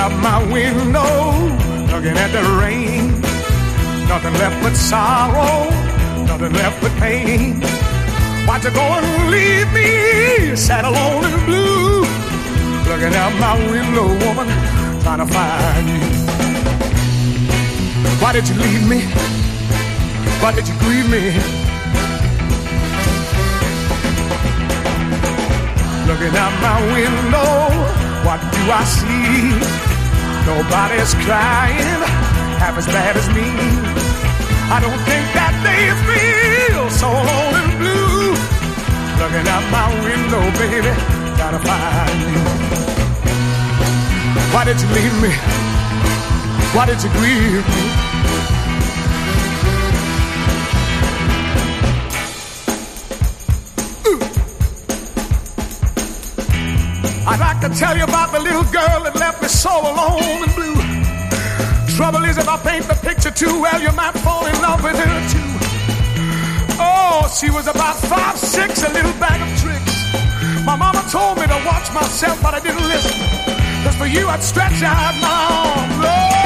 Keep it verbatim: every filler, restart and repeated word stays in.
out my window, looking at the rain. Nothing left but sorrow, nothing left but pain. Why'd you go and leave me sad, alone and blue? Looking out my window, woman, trying to find you. Why did you leave me? Why did you grieve me? Looking out my window, what do I see? Nobody's crying half as bad as me. I don't think that they feel so alone and blue. Looking out my window, baby, trying to find you. Why did you leave me? Why did you grieve me? I'd like to tell you about the little girl that left me so alone and blue. Trouble is, if I paint the picture too well, you might fall in love with her too. Oh, she was about five, six, a little bag of tricks. My mama told me to watch myself, but I didn't listen. Cause for you, I'd stretch out my arms. Oh,